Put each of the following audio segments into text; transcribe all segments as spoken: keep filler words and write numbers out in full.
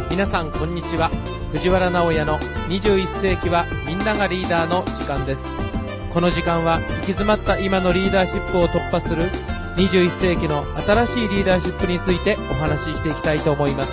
皆さんこんにちは。藤原直也のにじゅういっ世紀はみんながリーダーの時間です。この時間は行き詰まった今のリーダーシップを突破するにじゅういっ世紀の新しいリーダーシップについてお話ししていきたいと思います。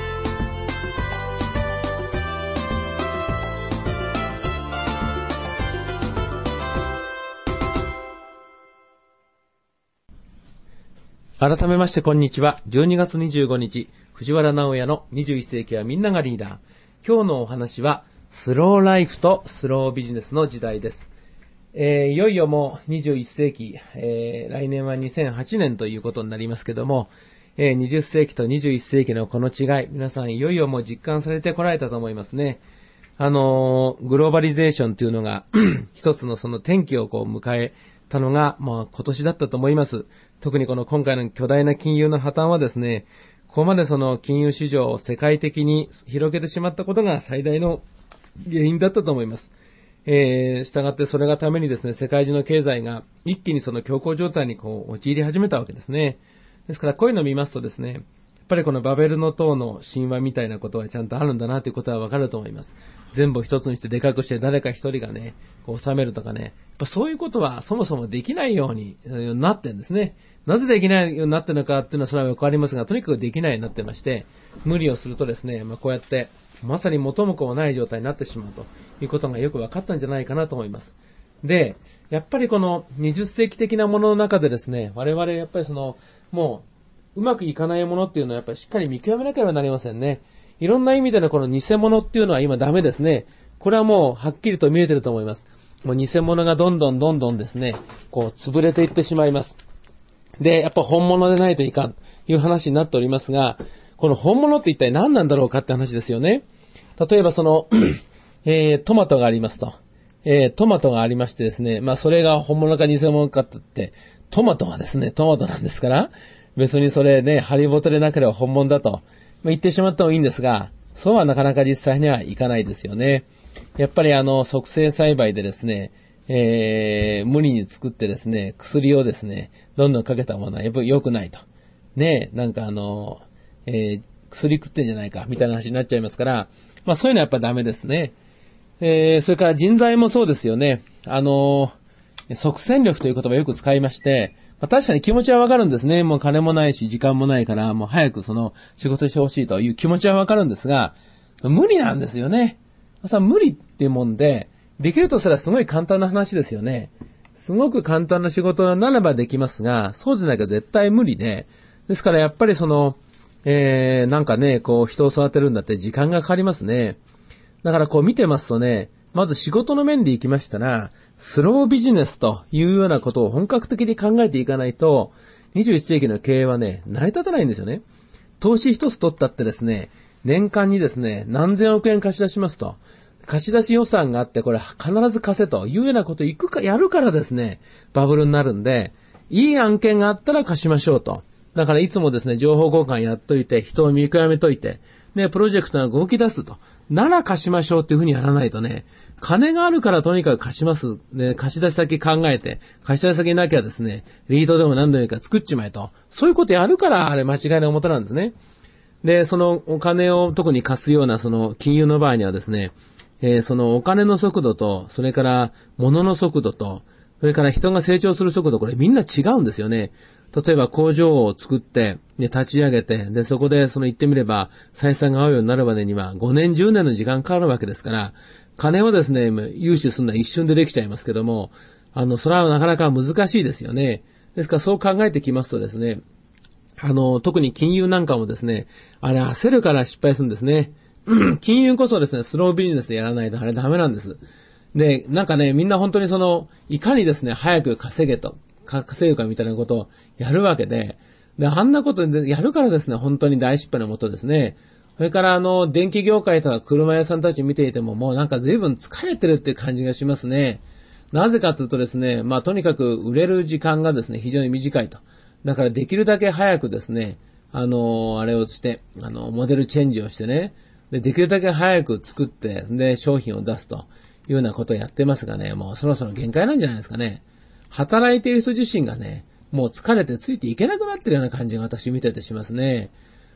改めましてこんにちは。じゅうにがつにじゅうごにち、藤原直也のにじゅういっ世紀はみんながリーダー。今日のお話はスローライフとスロービジネスの時代です。えー、いよいよもうにじゅういっ世紀、えー、来年はにせんはちねんということになりますけども、えー、にじゅっ世紀とにじゅういっ世紀のこの違い、皆さんいよいよもう実感されてこられたと思いますね。あのー、グローバリゼーションというのが一つのその転機をこう迎えたのが、まあ今年だったと思います。特にこの今回の巨大な金融の破綻はですね、ここまでその金融市場を世界的に広げてしまったことが最大の原因だったと思います。えー、したがってそれがためにですね、世界中の経済が一気にその恐慌状態にこう陥り始めたわけですね。ですからこういうのを見ますとですね、やっぱりこのバベルの塔の神話みたいなことはちゃんとあるんだなということはわかると思います。全部一つにしてでかくして誰か一人がね、こう収めるとかね、やっぱそういうことはそもそもできないようになってるんですね。なぜできないようになってるのかっていうのはそれはわかりますが、とにかくできないようになってまして、無理をするとですね、まあこうやってまさに元も子もない状態になってしまうということがよくわかったんじゃないかなと思います。で、やっぱりこのにじゅっ世紀的なものの中でですね、我々やっぱりその、もう、うまくいかないものっていうのはやっぱりしっかり見極めなければなりませんね。いろんな意味でのこの偽物っていうのは今ダメですね。これはもうはっきりと見えてると思います。もう偽物がどんどんどんどんですね、こう潰れていってしまいます。で、やっぱ本物でないといかんという話になっておりますが、この本物って一体何なんだろうかって話ですよね。例えばその、えー、トマトがありますと。えー、トマトがありましてですね、まあそれが本物か偽物かって言って、トマトはですね、トマトなんですから、別にそれね、ハリボテでなければ本物だと、まあ、言ってしまってもいいんですが、そうはなかなか実際にはいかないですよね。やっぱりあの、促成栽培でですね、えー、無理に作ってですね、薬をですね、どんどんかけたものはやっぱり良くないと。ねえ、なんかあの、えー、薬食ってんじゃないか、みたいな話になっちゃいますから、まあそういうのはやっぱダメですね。えー、それから人材もそうですよね。あの、即戦力という言葉をよく使いまして、まあ、確かに気持ちはわかるんですね。もう金もないし時間もないから、もう早くその仕事してほしいという気持ちはわかるんですが、無理なんですよね。さ、無理っていうもんで、できるとすればすごい簡単な話ですよね。すごく簡単な仕事ならばできますが、そうでなきゃ絶対無理で、ですからやっぱりその、えー、なんかね、こう人を育てるんだって時間がかかりますね。だからこう見てますとね、まず仕事の面で行きましたら、スロービジネスというようなことを本格的に考えていかないと、にじゅういっ世紀の経営はね、成り立たないんですよね。投資一つ取ったってですね、年間にですね、何千億円貸し出しますと。貸し出し予算があって、これ必ず貸せというようなことを行くか、やるからですね、バブルになるんで、いい案件があったら貸しましょうと。だからいつもですね、情報交換やっといて、人を見極めといて、で、プロジェクトが動き出すと。なら貸しましょうっていうふうにやらないとね、金があるからとにかく貸します。で、貸し出し先考えて、貸し出し先なきゃですね、リードでも何でもいいから作っちまえと。そういうことやるから、あれ間違いの表なんですね。で、そのお金を特に貸すようなその金融の場合にはですね、えー、そのお金の速度と、それから物の速度と、それから人が成長する速度、これみんな違うんですよね。例えば工場を作って、で、立ち上げて、で、そこでその言ってみれば、採算が合うようになるまでにはごねんじゅうねんの時間かかるわけですから、金をですね、融資するのは一瞬でできちゃいますけども、あの、それはなかなか難しいですよね。ですからそう考えてきますとですね、あの、特に金融なんかもですね、あれ焦るから失敗するんですね。金融こそですね、スロービジネスでやらないとあれダメなんです。で、なんかね、みんな本当にその、いかにですね、早く稼げと、稼ぐかみたいなことをやるわけで、で、あんなことでやるからですね、本当に大失敗のもとですね。それからあの、電気業界とか車屋さんたち見ていてももうなんか随分疲れてるっていう感じがしますね。なぜかというとですね、まあとにかく売れる時間がですね、非常に短いと。だからできるだけ早くですね、あの、あれをして、あの、モデルチェンジをしてね、で、できるだけ早く作って、で、商品を出すというようなことをやってますがね、もうそろそろ限界なんじゃないですかね。働いている人自身がね、もう疲れてついていけなくなってるような感じが私見ててしますね。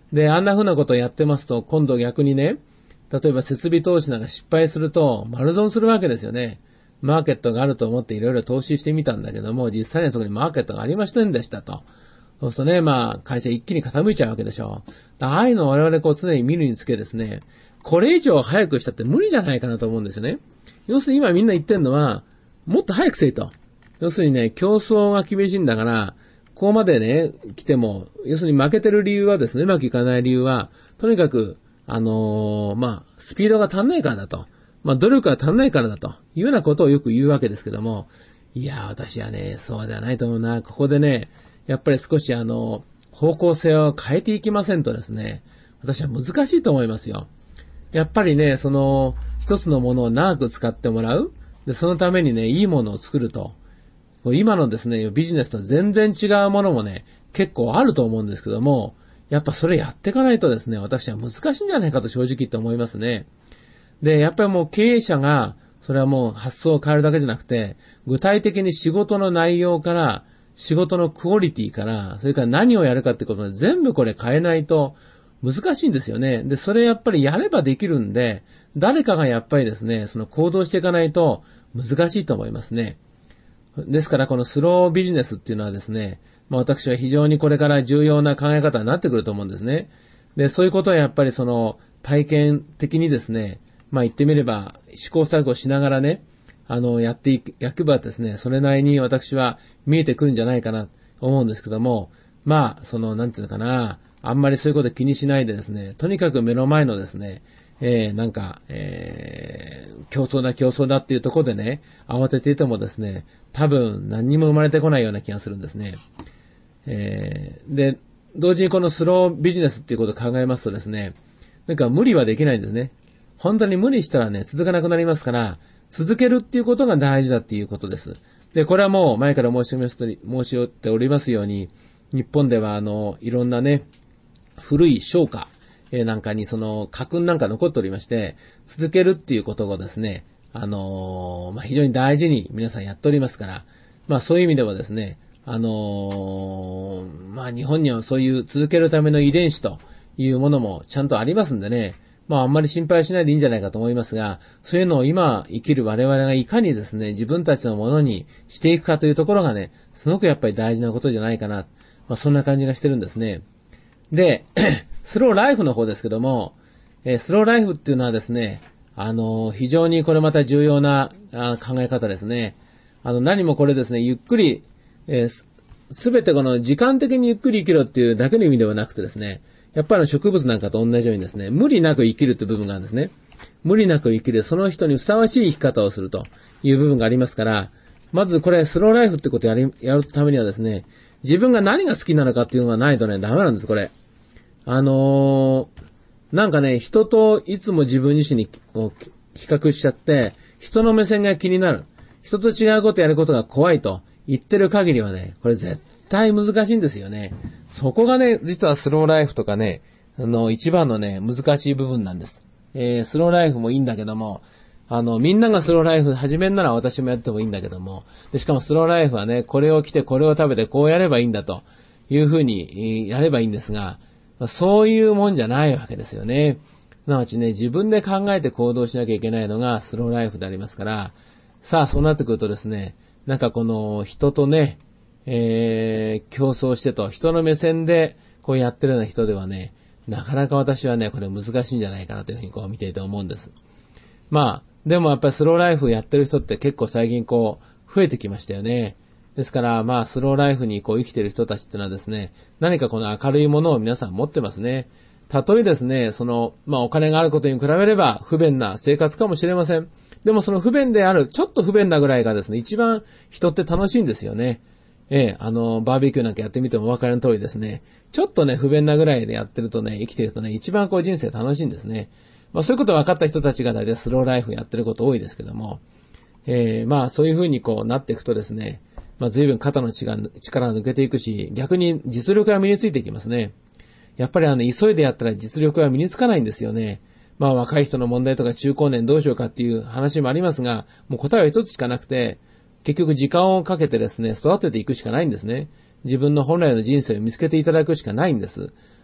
で、あんな風なことをやってますと、今度逆にね、例えば設備投資なんか失敗すると、丸損するわけですよね。マーケットがあると思っていろいろ投資してみたんだけども、実際にはそこにマーケットがありませんでしたと。そうするとね、まあ、会社一気に傾いちゃうわけでしょ。ああいうのを我々こう常に見るにつけですね、これ以上早くしたって無理じゃないかなと思うんですよね。要するに今みんな言ってるのは、もっと早くせいと。要するにね、競争が厳しいんだから、ここまでね、来ても、要するに負けてる理由はですね、うまくいかない理由は、とにかく、あのー、まあ、スピードが足んないからだと。まあ、努力が足んないからだというようなことをよく言うわけですけども、いやー、私はね、そうではないと思うな。ここでね、やっぱり少しあの、方向性を変えていきませんとですね、私は難しいと思いますよ。やっぱりね、その、一つのものを長く使ってもらう。で、そのためにね、いいものを作ると。今のですね、ビジネスと全然違うものもね、結構あると思うんですけども、やっぱそれやっていかないとですね、私は難しいんじゃないかと正直言って思いますね。で、やっぱりもう経営者が、それはもう発想を変えるだけじゃなくて、具体的に仕事の内容から、仕事のクオリティから、それから何をやるかってことで全部これ変えないと難しいんですよね。で、それやっぱりやればできるんで、誰かがやっぱりですね、その行動していかないと難しいと思いますね。ですからこのスロービジネスっていうのはですね、まあ私は非常にこれから重要な考え方になってくると思うんですね。で、そういうことはやっぱりその体験的にですね、まあ言ってみれば試行錯誤しながらね、あの、やっていく、やけばですね、それなりに私は見えてくるんじゃないかなと思うんですけども、まあ、その、なんていうのかな、あんまりそういうこと気にしないでですね、とにかく目の前のですね、えー、なんか、えー、競争だ競争だっていうところでね、慌てていてもですね、多分何にも生まれてこないような気がするんですね。えー、で、同時にこのスロービジネスっていうことを考えますとですね、なんか無理はできないんですね。本当に無理したらね、続かなくなりますから、続けるっていうことが大事だっていうことです。で、これはもう前から申し申し上げておりますように、日本ではあの、いろんなね、古い商家なんかにその家訓なんか残っておりまして、続けるっていうことをですね、あのー、まあ、非常に大事に皆さんやっておりますから、まあそういう意味ではですね、あのー、まあ日本にはそういう続けるための遺伝子というものもちゃんとありますんでね、まああんまり心配しないでいいんじゃないかと思いますが、そういうのを今生きる我々がいかにですね、自分たちのものにしていくかというところがね、すごくやっぱり大事なことじゃないかな。まあそんな感じがしてるんですね。で、スローライフの方ですけども、えー、スローライフっていうのはですね、あのー、非常にこれまた重要な考え方ですね。あの、何もこれですね、ゆっくり、えー、すべてこの時間的にゆっくり生きろっていうだけの意味ではなくてですね、やっぱり植物なんかと同じようにですね、無理なく生きるという部分があるんですね。無理なく生きる、その人にふさわしい生き方をするという部分がありますから、まずこれスローライフってことをやり、やるためにはですね、自分が何が好きなのかっていうのがないとね、ダメなんです、これ。あのー、なんかね、人といつも自分自身に比較しちゃって、人の目線が気になる。人と違うことやることが怖いと言ってる限りはね、これ絶対難しいんですよね。そこがね、実はスローライフとかね、あの、一番のね、難しい部分なんです。えー、スローライフもいいんだけども、あの、みんながスローライフ始めんなら私もやってもいいんだけども、でしかもスローライフはね、これを着てこれを食べてこうやればいいんだというふうにやればいいんですが、そういうもんじゃないわけですよね。すなわちね、自分で考えて行動しなきゃいけないのがスローライフでありますから、さあそうなってくるとですね、なんかこの人とね、えー、競争してと、人の目線でこうやってるような人ではね、なかなか私はね、これ難しいんじゃないかなというふうにこう見ていて思うんです。まあ、でもやっぱりスローライフやってる人って結構最近こう、増えてきましたよね。ですから、まあ、スローライフにこう生きている人たちってのはですね、何かこの明るいものを皆さん持ってますね。たとえですね、その、まあ、お金があることに比べれば不便な生活かもしれません。でもその不便である、ちょっと不便なぐらいがですね、一番人って楽しいんですよね。ええ、あの、バーベキューなんかやってみてもお分かりの通りですね。ちょっとね、不便なぐらいでやってるとね、生きてるとね、一番こう人生楽しいんですね。まあ、そういうこと分かった人たちが大体スローライフやってること多いですけども、ええ、まあ、そういう風にこうなっていくとですね、まあ、随分肩の力が抜けていくし、逆に実力が身についていきますね。やっぱりあの、急いでやったら実力が身につかないんですよね。まあ、若い人の問題とか中高年どうしようかっていう話もありますが、もう答えは一つしかなくて、結局時間をかけてですね、育てていくしかないんですね。自分の本来の人生を見つけていただくしかないんです。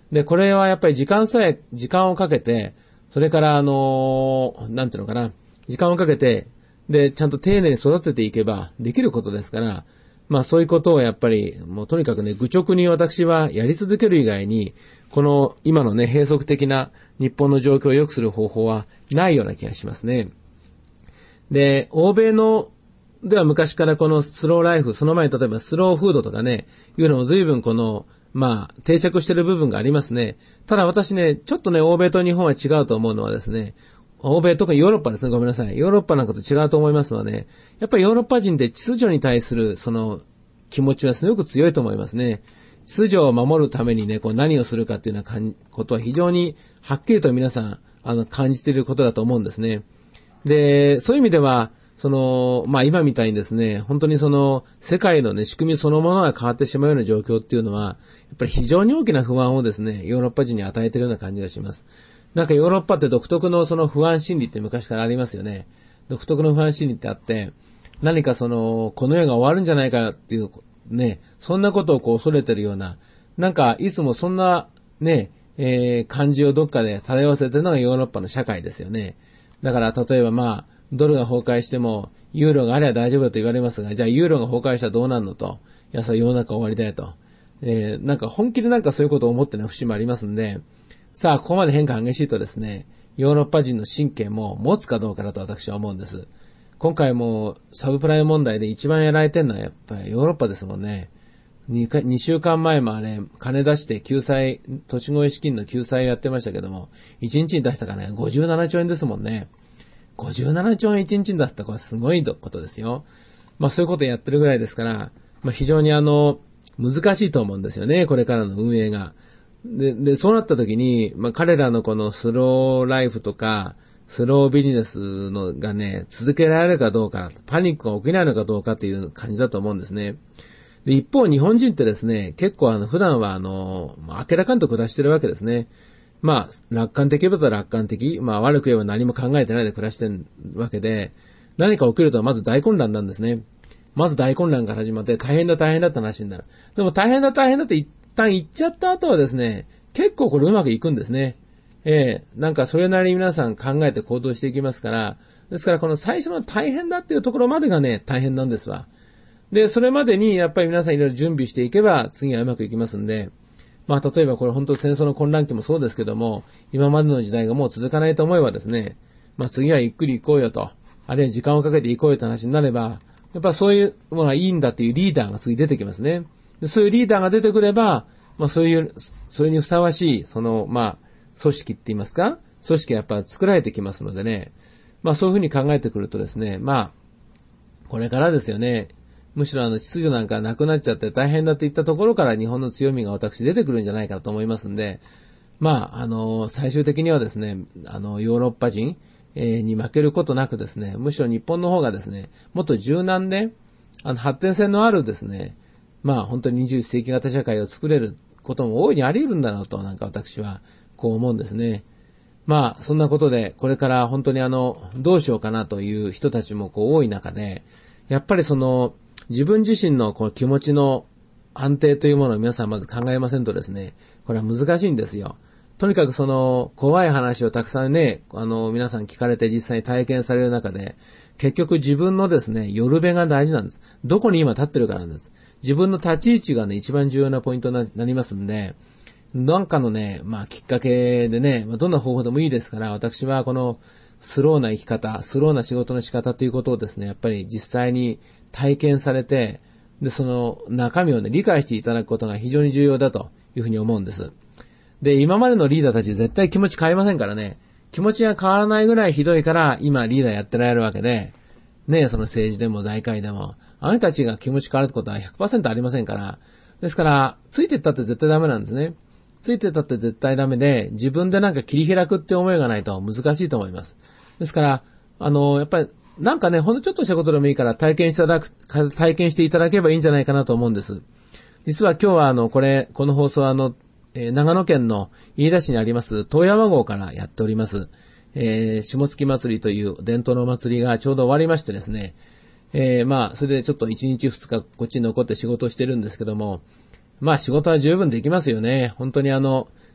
で、これはやっぱり時間さえ、時間をかけて、それからあのー、なんていうのかな、時間をかけて、で、ちゃんと丁寧に育てていけばできることですから、まあそういうことをやっぱり、もうとにかくね、愚直に私はやり続ける以外に、この今のね、閉塞的な日本の状況を良くする方法はないような気がしますね。で、欧米の、では昔からこのスローライフ、その前に例えばスローフードとかね、いうのも随分この、まあ、定着している部分がありますね。ただ私ね、ちょっとね、欧米と日本は違うと思うのはですね、欧米、特にヨーロッパですね、ごめんなさい。ヨーロッパなんかと違うと思いますのはね、やっぱりヨーロッパ人って秩序に対するその気持ちはすごく強いと思いますね。秩序を守るためにね、こう何をするかっていうようなことは非常にはっきりと皆さん、あの、感じていることだと思うんですね。で、そういう意味では、その、まあ今みたいにですね、本当にその世界のね、仕組みそのものが変わってしまうような状況っていうのは、やっぱり非常に大きな不安をですね、ヨーロッパ人に与えているような感じがします。なんかヨーロッパって独特のその不安心理って昔からありますよね。独特の不安心理ってあって、何かその、この世が終わるんじゃないかっていうね、そんなことをこう恐れてるような、なんかいつもそんなね、えー、感じをどっかで漂わせてるのがヨーロッパの社会ですよね。だから例えばまあ、ドルが崩壊しても、ユーロがあれば大丈夫だと言われますが、じゃあユーロが崩壊したらどうなるのと。いや、それ世の中終わりだよと。えー、なんか本気でなんかそういうことを思ってない節もありますんで、さあ、ここまで変化激しいとですね、ヨーロッパ人の神経も持つかどうかだと私は思うんです。今回もサブプライム問題で一番やられてるのはやっぱりヨーロッパですもんね。2, か2週間前もあれ、金出して救済、土地越え資金の救済をやってましたけども、いちにちに出したからね、ごじゅうななちょうえんですもんね。ごじゅうななちょうえんいちにちに出すってこれすごいことですよ。まあそういうことやってるぐらいですから、まあ非常にあの、難しいと思うんですよね、これからの運営が。で、で、そうなった時に、まあ彼らのこのスローライフとか、スロービジネスのがね、続けられるかどうか、パニックが起きないのかどうかっていう感じだと思うんですね。で、一方日本人ってですね、結構あの、普段はあの、明らかんと暮らしてるわけですね。まあ、楽観的だったら楽観的。まあ、悪く言えば何も考えてないで暮らしてるわけで、何か起きるとまず大混乱なんですね。まず大混乱から始まって大変だ大変だって話になる。でも大変だ大変だって一旦言っちゃった後はですね、結構これうまくいくんですね。ええー、なんかそれなりに皆さん考えて行動していきますから、ですからこの最初の大変だっていうところまでがね、大変なんですわ。で、それまでにやっぱり皆さんいろいろ準備していけば次はうまくいきますんで、まあ例えばこれ本当戦争の混乱期もそうですけども、今までの時代がもう続かないと思えばですね、まあ次はゆっくり行こうよと、あるいは時間をかけて行こうよと話になれば、やっぱそういうものがいいんだっていうリーダーが次出てきますね。でそういうリーダーが出てくれば、まあそういう、それにふさわしい、その、まあ、組織って言いますか、組織がやっぱ作られてきますのでね、まあそういうふうに考えてくるとですね、まあ、これからですよね、むしろあの秩序なんかなくなっちゃって大変だって言ったところから日本の強みが私出てくるんじゃないかと思いますんで、まあ、あの、最終的にはですね、あの、ヨーロッパ人に負けることなくですね、むしろ日本の方がですね、もっと柔軟で、あの、発展性のあるですね、まあ本当ににじゅういっせいき型社会を作れることも大いにあり得るんだなと、なんか私はこう思うんですね。まあ、そんなことで、これから本当にあの、どうしようかなという人たちもこう多い中で、やっぱりその、自分自身のこう気持ちの安定というものを皆さんまず考えませんとですね、これは難しいんですよ。とにかくその怖い話をたくさんね、あの皆さん聞かれて実際に体験される中で、結局自分のですね、よるべが大事なんです。どこに今立ってるかなんです。自分の立ち位置がね、一番重要なポイントになりますんで、なんかのね、まあきっかけでね、まあ、どんな方法でもいいですから、私はこのスローな生き方、スローな仕事の仕方ということをですね、やっぱり実際に体験されて、で、その中身をね、理解していただくことが非常に重要だというふうに思うんです。で、今までのリーダーたち絶対気持ち変えませんからね、気持ちが変わらないぐらいひどいから今リーダーやってられるわけで、ね、その政治でも財界でも、あなたたちが気持ち変わるってことは ひゃくパーセント ありませんから、ですから、ついてったって絶対ダメなんですね。ついてったって絶対ダメで、自分でなんか切り開くって思いがないと難しいと思います。ですから、あの、やっぱり、なんかね、ほんのちょっとしたことでもいいから体験していただく、体験していただければいいんじゃないかなと思うんです。実は今日はあの、これ、この放送はあの、えー、長野県の飯田市にあります、遠山郷からやっております。えー、下月祭りという伝統のお祭りがちょうど終わりましてですね、えー、まあ、それでちょっといちにちふつかこっちに残って仕事をしてるんですけども、まあ仕事は十分できますよね。本当にあの、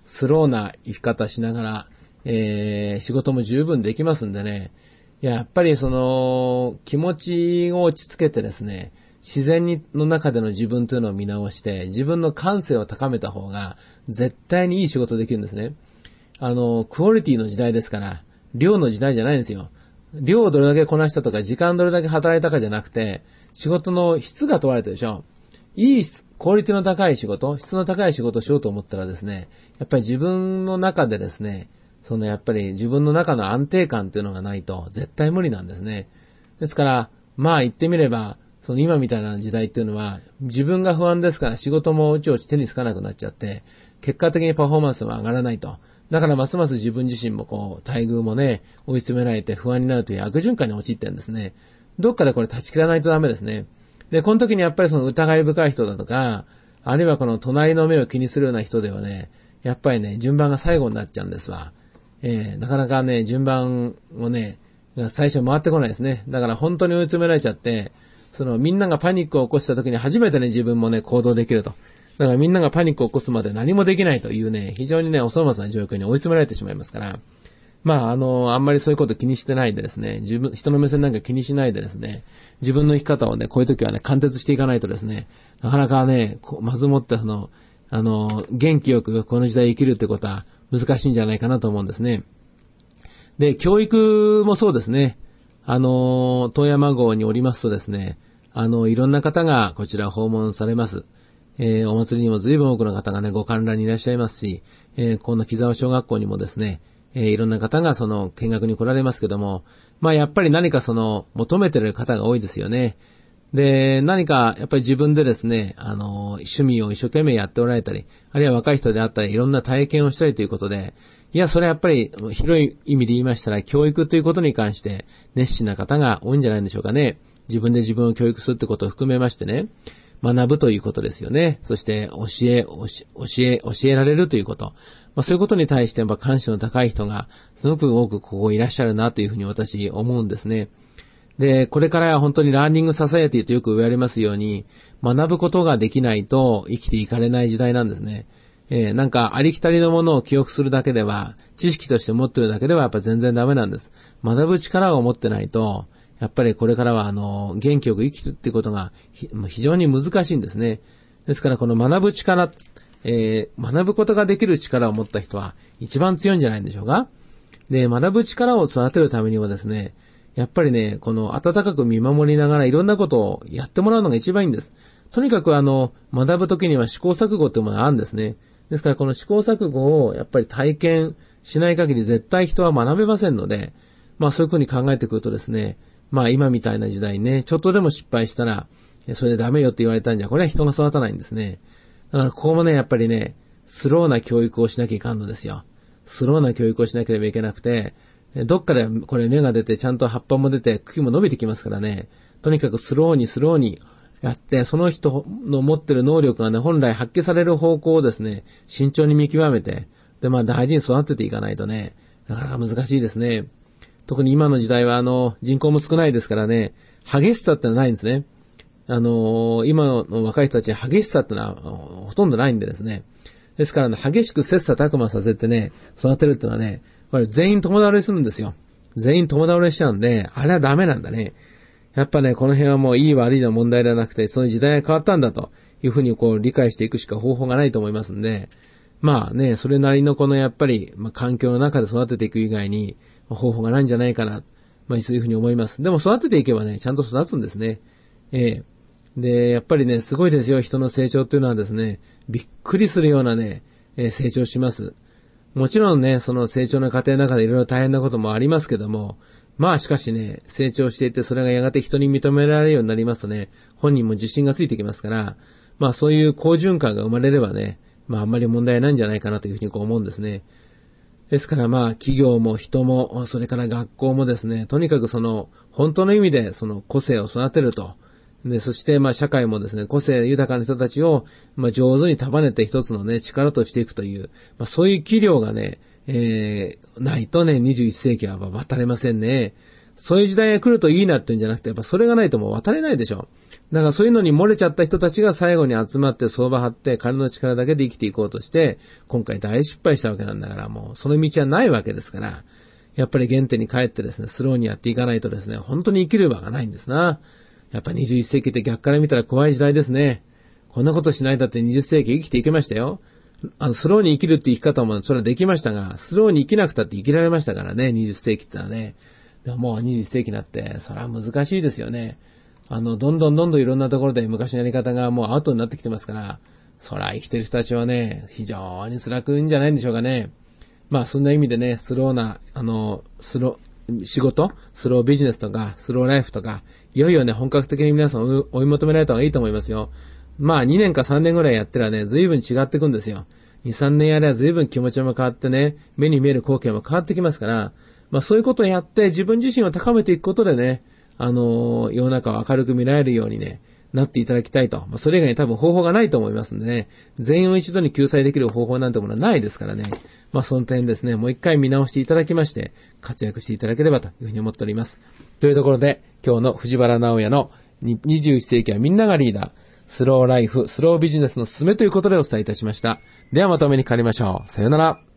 スローな生き方しながら、えー、仕事も十分できますんでね。いや、やっぱりその、気持ちを落ち着けてですね、自然にの中での自分というのを見直して、自分の感性を高めた方が、絶対にいい仕事できるんですね。あの、クオリティの時代ですから、量の時代じゃないんですよ。量をどれだけこなしたとか、時間どれだけ働いたかじゃなくて、仕事の質が問われてるでしょ。いいクオリティの高い仕事、質の高い仕事をしようと思ったらですね、やっぱり自分の中でですね、そのやっぱり自分の中の安定感っていうのがないと絶対無理なんですね。ですから、まあ言ってみれば、その今みたいな時代っていうのは、自分が不安ですから仕事もうちおち手につかなくなっちゃって、結果的にパフォーマンスも上がらないと。だからますます自分自身もこう、待遇もね、追い詰められて不安になるという悪循環に陥ってるんですね。どっかでこれ断ち切らないとダメですね。で、この時にやっぱりその疑い深い人だとか、あるいはこの隣の目を気にするような人ではね、やっぱりね、順番が最後になっちゃうんですわ。えー、なかなかね、順番をね、最初回ってこないですね。だから本当に追い詰められちゃって、そのみんながパニックを起こした時に初めてね、自分もね、行動できると。だからみんながパニックを起こすまで何もできないというね、非常にね、お粗末な状況に追い詰められてしまいますから、まあ、あの、あんまりそういうこと気にしてないでですね、自分、人の目線なんか気にしないでですね、自分の生き方をね、こういう時はね、貫徹していかないとですね、なかなかね、こうまずもってその、あの、元気よくこの時代生きるってことは難しいんじゃないかなと思うんですね。で、教育もそうですね。あの、遠山郷におりますとですね、あの、いろんな方がこちら訪問されます。えー、お祭りにも随分多くの方がね、ご観覧にいらっしゃいますし、えー、この木沢小学校にもですね、えー、いろんな方がその見学に来られますけども、まあやっぱり何かその求めてる方が多いですよね。で、何かやっぱり自分でですね、あの、趣味を一生懸命やっておられたり、あるいは若い人であったり、いろんな体験をしたりということで、いや、それはやっぱり広い意味で言いましたら、教育ということに関して熱心な方が多いんじゃないんでしょうかね。自分で自分を教育するってことを含めましてね、学ぶということですよね。そして教え、教え、教えられるということ。まあ、そういうことに対してやっぱ関心の高い人がすごく多くここいらっしゃるなというふうに私思うんですね。で、これからは本当にラーニングササエティとよく言われますように、学ぶことができないと生きていかれない時代なんですね。えー、なんかありきたりのものを記憶するだけでは、知識として持ってるだけではやっぱ全然ダメなんです。学ぶ力を持ってないと、やっぱりこれからはあの元気よく生きるっていうことが非常に難しいんですね。ですからこの学ぶ力、えー、学ぶことができる力を持った人は一番強いんじゃないんでしょうか。で、学ぶ力を育てるためにはですね、やっぱりね、この温かく見守りながらいろんなことをやってもらうのが一番いいんです。とにかくあの学ぶときには試行錯誤っていうものがあるんですね。ですからこの試行錯誤をやっぱり体験しない限り絶対人は学べませんので、まあそういうふうに考えてくるとですね、まあ今みたいな時代にね、ちょっとでも失敗したら、それでダメよって言われたんじゃ、これは人が育たないんですね。だからここもね、やっぱりね、スローな教育をしなきゃいかんのですよ。スローな教育をしなければいけなくて、どっかでこれ芽が出て、ちゃんと葉っぱも出て、茎も伸びてきますからね、とにかくスローにスローにやって、その人の持ってる能力がね、本来発揮される方向をですね、慎重に見極めて、で、まあ大事に育てていかないとね、なかなか難しいですね。特に今の時代はあの、人口も少ないですからね、激しさってのはないんですね。あのー、今の若い人たちに激しさってのはほとんどないんでですね。ですから、ね、激しく切磋琢磨させてね、育てるってのはね、これ全員友倒れするんですよ。全員友倒れしちゃうんで、あれはダメなんだね。やっぱね、この辺はもういい悪いの問題ではなくて、そういう時代が変わったんだというふうにこう理解していくしか方法がないと思いますんで、まあね、それなりのこのやっぱり、まあ、環境の中で育てていく以外に方法がないんじゃないかな、まあそういうふうに思います。でも育てていけばね、ちゃんと育つんですね。ええで、やっぱりね、すごいですよ、人の成長っていうのはですね、びっくりするようなね、えー、成長します。もちろんね、その成長の過程の中でいろいろ大変なこともありますけども、まあしかしね、成長していってそれがやがて人に認められるようになりますとね、本人も自信がついてきますから、まあそういう好循環が生まれればね、まああんまり問題ないんじゃないかなというふうにこう思うんですね。ですからまあ企業も人も、それから学校もですね、とにかくその本当の意味でその個性を育てると、で、そしてまあ社会もですね、個性豊かな人たちをまあ上手に束ねて一つのね、力としていくという、まあそういう器量がね、えー、ないとね、にじゅういっ世紀は渡れませんね。そういう時代が来るといいなっていうんじゃなくて、やっぱそれがないともう渡れないでしょ。 だからそういうのに漏れちゃった人たちが最後に集まって相場張って金の力だけで生きていこうとして、今回大失敗したわけなんだから、もうその道はないわけですから、やっぱり原点に帰ってですね、スローにやっていかないとですね、本当に生きる場がないんですな。やっぱにじゅういっ世紀って逆から見たら怖い時代ですね。こんなことしないだってにじゅっ世紀生きていけましたよ。あの、スローに生きるって生き方もそれはできましたが、スローに生きなくたって生きられましたからね、にじゅっ世紀ってのはね。でももうにじゅっ世紀になって、それは難しいですよね。あの、どんどんどんどんいろんなところで昔のやり方がもうアウトになってきてますから、そら生きてる人たちはね、非常に辛くんじゃないんでしょうかね。まあそんな意味でね、スローな、あの、スロー、仕事、スロービジネスとか、スローライフとか、いよいよね、本格的に皆さん追い求められた方がいいと思いますよ。まあにねんかさんねんぐらいやったらね、随分違ってくんですよ。に、さんねんやれば随分気持ちも変わってね、目に見える光景も変わってきますから、まあそういうことをやって自分自身を高めていくことでね、あのー、世の中を明るく見られるようにね、なっていただきたいと。まあ、それ以外に多分方法がないと思いますんでね。全員を一度に救済できる方法なんてものはないですからね。まあ、その点ですね、もう一回見直していただきまして、活躍していただければというふうに思っております。というところで、今日の藤原直也のにじゅういっ世紀はみんながリーダー、スローライフ、スロービジネスのすすめということでお伝えいたしました。ではまたお目にかかりましょう。さよなら。